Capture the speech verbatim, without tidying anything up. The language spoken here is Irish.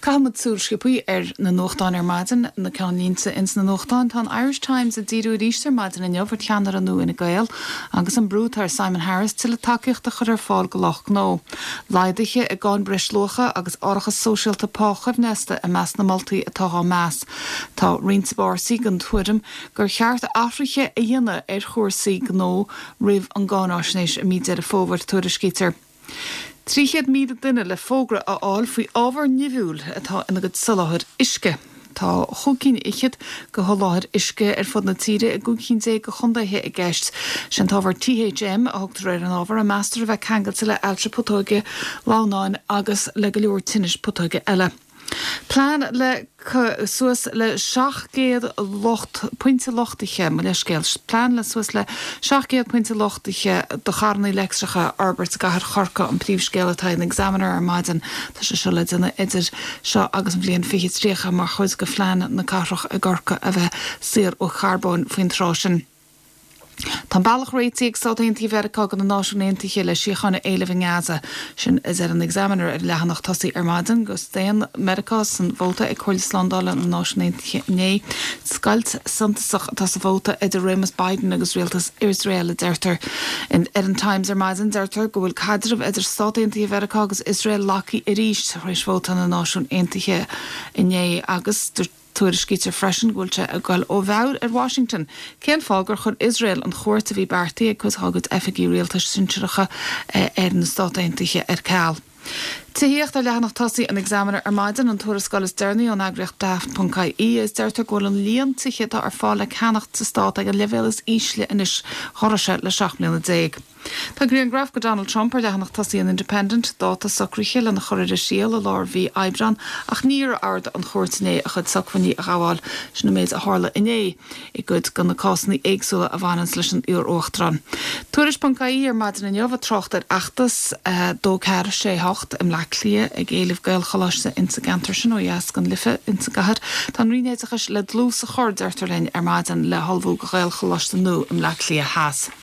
Calmad súlscipaí ar na nóchtán ar maidin na ceanlínta ins na nóchtán tá Irish Times a díú ríiste maidin in jobhar teanar an nu ina gael agus an brútar Simon Harris til a takeíocht a chur ar fáil go loch nó. Leidiche a gáin brislocha agus orchas sosialta páchah nesta a meas na Maltaí atá á meas. Tá rinsbásaí gan tuairim gur cheart Afriche a dhéine ar chóirsaí gó rih an gánáisnéis a míidir a fóbhar tuair scítar. Tríchéad míad duine le fógra a áil faoi ábhar nimhúil atá ina go salathir isce. Tá chugcín ichiad go tholáthir isce ar fud na tíre a gúcín é go chundaithe i gceist. Sin tábhar T H M a thugtar ar an ábhar a meastar a bheith cheangailta le ailte potóige lánáin agus le go leor tinnis potóige eile. Plán le suas le seachgéad locht pointe lochtiche me leis scéil. Plán le suas le seachgéad pointe lochtiche do charnaí leicstracha Albert gahar chorca an príomhscéil atá an examiner ar maidin tá se seo le duna idir seo agus an bblion fiche tríocha mar chuid go phlean na carach a gorca a bheith sir ó charbón faoin trásin. Tá bailach réitiigh sátaintí Vericá gan na náisiúnaontaithe le siochanna éileh Gaza sin is ar an examiner ar lehanach tosaí ar maidin gus déan Americá san bhóta ag chuil slandála na náisiúnaontaithe né. Scailt santasach tá sa bhóta idir Rémas Biden agus rialtas Israel a deirtar. In ar an Times ar maidin deirtar go bhfuil cadrih idir sátaintí Vericá agus Israel laci i ríist rééis bhóta na náisiúnaontaithe inné agus tuair scíte freisin gúilte a gáil ó bheabhar ar Washington. Cén fágur chun Israel an chóirta bhí beartaí agus thugad effigií rialtas sinsearacha ar na státaintaithe ar cáil. Tííocht a lehanach tosaí an examiner ar maidin an tuair scolas dearnaí an agreacht daft punt I E is deirtar ghfuil an líon tiche tá ar fáil le cheannacht sa stát ag an levélas ísle inis chorase le seach mbliana déag. Tá gríon graf go Donald Trump ar lehanach tosaí an Independent dáta sacrúche le na choir a síal a lár bhí Aibran ach níor ard an chóirtané a chud sacfaní a gháil sin na méid a hála iné i gcuid gan na cásannaí éagsúla a bhhainans leis an úr óchtran. Tuairis punt I E ar maidin in jobh trocht ar achtas dó ceir sé hocht im le lia ag éileh gail chalaiste insa gantar sin ó dheas gan lifa insa gahar tá rinéidechas le dlús a chóir deirtar lein ar maidin le halbhú go gail chalaiste nó im le lia háas.